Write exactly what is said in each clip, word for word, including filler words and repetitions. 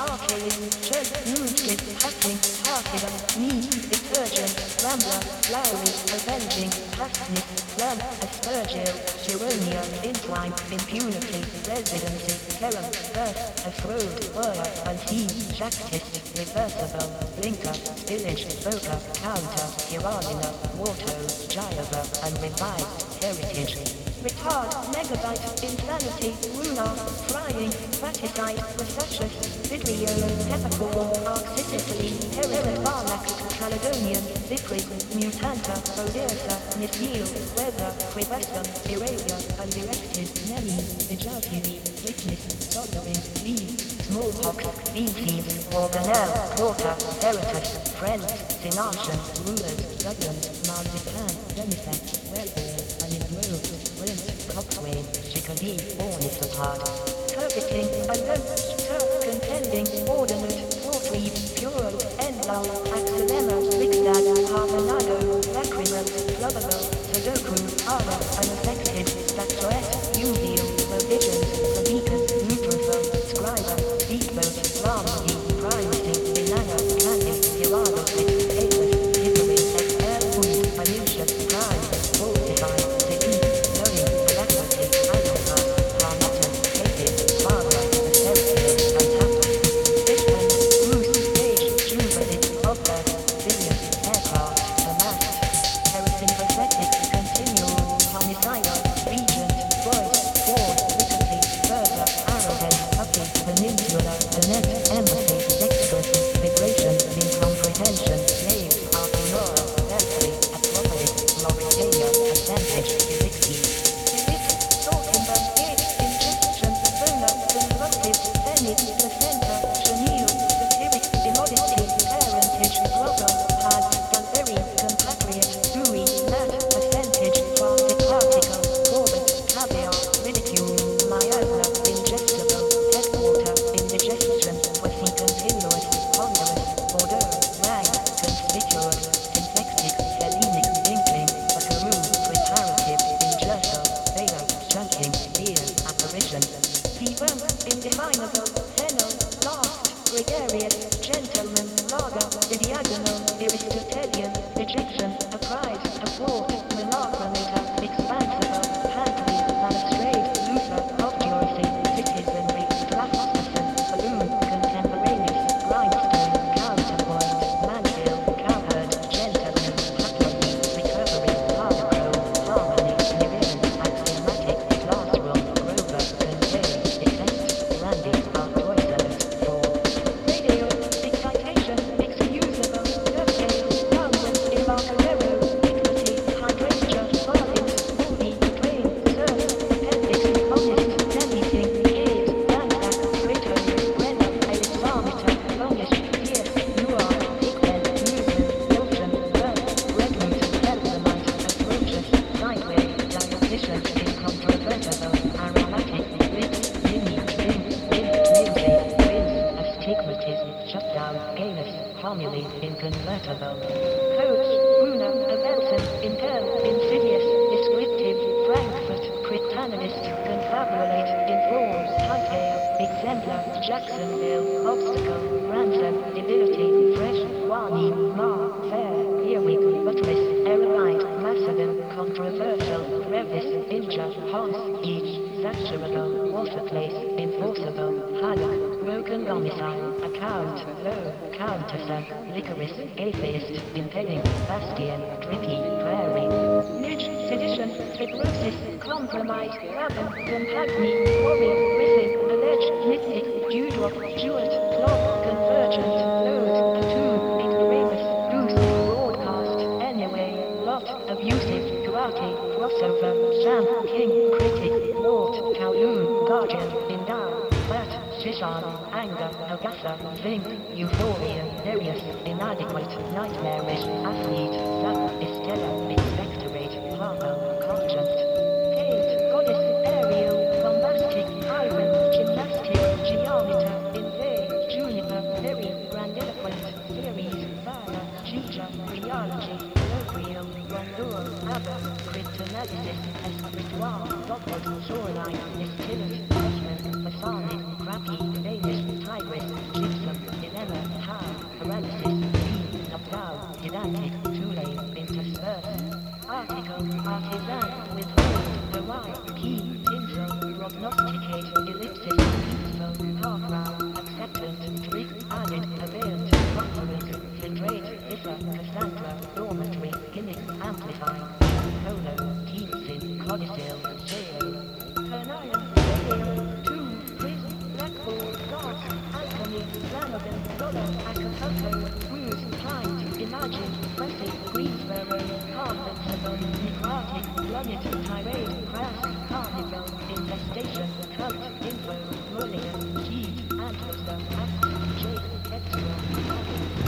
archaic, church, moonskip, hacking, target, need, detergent, rambler, flowery, avenging, plastic, plum, aspergil, cheronia, entwine, impunity, residency, carom, birth, afrode, whirler, unseen, shactist, reversible, blinker, spillage, voca, counter, hiralina, water, jaiva, and revived, heritage. Retard, megabyte, insanity, lunar, frying, fraticide, recessus, vidrio, peppercorn, arxicically, heretic, barlax, caledonian, liquid, mutanta, odiosa, misyield, weather, cribescum, irregular, undirected, nelly, vegetative, witness, soldering, lead, smallpox, feces, organelle, quarter, veritas, friends, synarchian, rulers, juglans, marzipan, demisex, wellborn, unenrolled, Rent, coxswain, chickadee, ornithopod, turbiting, alert, turf, contending, ordinate, portweed, pural, endlow, axolema, zigzag, harmonado, lacrimal, lovable, sudoku, ara, unaffected, statuette, uvial, provisions, prodicus, neutrophil, scriber, speedboat, ramsey, primacy, banana, candy, hiralopit, apis, hickory, xr, food, minutia, prime, fortify, sedate, inconvertible. Coach, Una, Abelson, Intel, Insidious, Descriptive, Frankfurt, Critanalist, Confabulate, Inform, Hightail, Exemplar, Jacksonville, Obstacle, Ransom, Debility, Fresh, Wani, Ma, Fair, Earwig, Buttress, Erudite, Macedon, Controversial, Revis, Inja, Hans, Each, Saturable, Waterplace, Enforceable, Haluk, Broken Domicile, Account, Low, Countersuck, Licorice, Atheist, Impeding, Bastion, Drippy, Prairie, Nidge, Sedition, Fibrosis, Compromise, Rabin, Compagni, Warrior, Riffing, Alleged, Nitpick, Dewdrop, Jewett, Clog, Convergent, Load, Attune, Ignoramus, Goose, Broadcast, Anyway, Lot, Abusive, Karate, Crossover, Sam, King, Critic, Wart, Kowloon, Guardian, Endow, Fat, Shishan, Anger, Agatha, Zinc, Euphoria, Darius, Inadequate, Nightmarish, Athlete, Zap, Estella, Expectorate, Harpo, Cogent, Kate, Goddess, Ariel, Bombastic, Iron, Gymnastic, Geometer, Invade, Juniper, Berry, Grandiloquent, Theories, Vara, Gija, Rheology, Colloquial, Grandeur, Abba, Cryptanalysis, Escritoire, Doppelt, Shoreline, Distillate, Freshman, Masonic, Crappy, Danish, Iris, gypsum, dilemma, how, paralysis, beam, knockdown, pedantic, too late, intersperse. Article, artisan, withhold, Hawaii, key, tinsel, prognosticate, ellipsis, useful, half round, acceptant, trick, added, availed, conference, filtrate, differ, Cassandra, dormitory, gimmick, amplify, colo, teamsin, codicil, jail, Hernium, radio, two, prison, blackboard, gods, Anthony, Flanagan, Dollar, Acapulco, Bruce, Client, Imagine, Pressing, Greensboro, Carpet, Sabon, Necrotic, Plummet, Tirade, Crash, Carnival, Infestation, Cult, Info, Mulligan, Heat, Antloser, Act, Jake, Extra,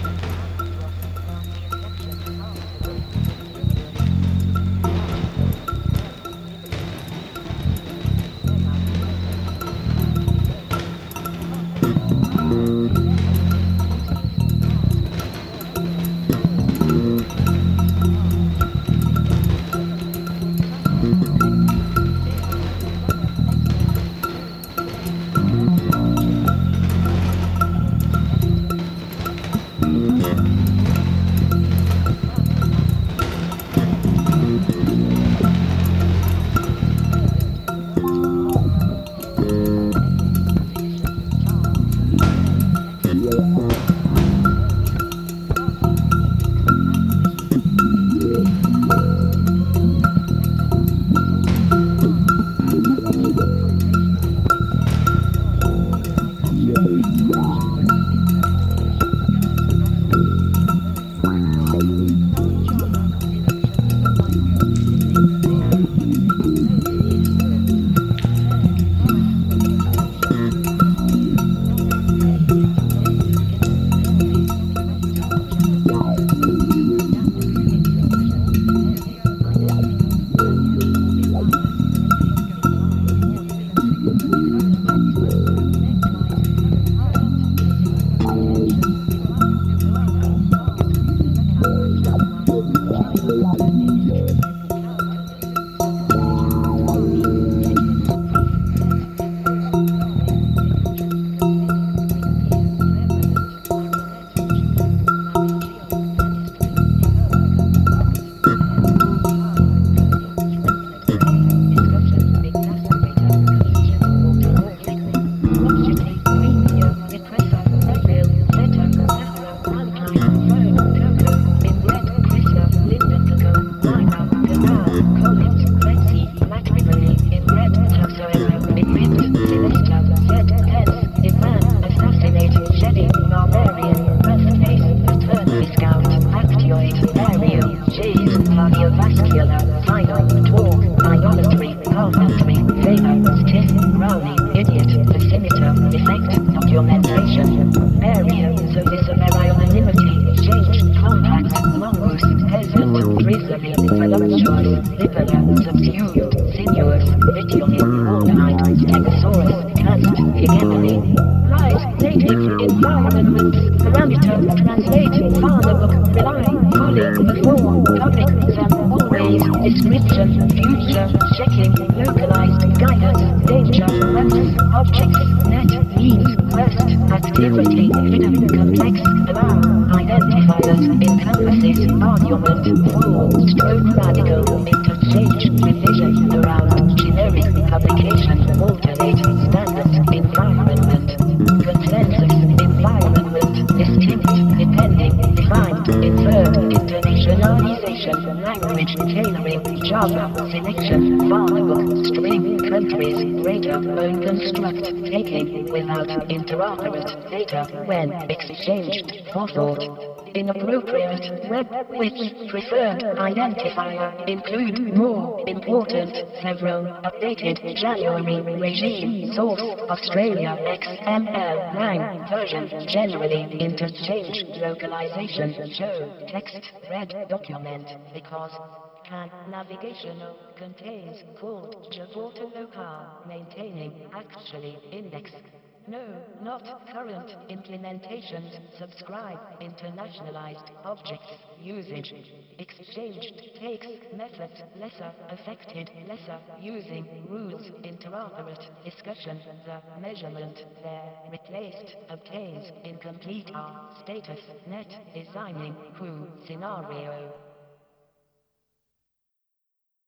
when exchanged for thought. Inappropriate web which preferred identifier include more important several updated January regime source Australia X M L nine version generally interchange localization show text red document because can navigational contains called Javorta local maintaining actually index No, not current implementations. Subscribe. Internationalized objects. Usage. Exchanged takes methods lesser affected lesser using rules interoperate discussion the measurement there replaced obtains incomplete R status net designing crew scenario.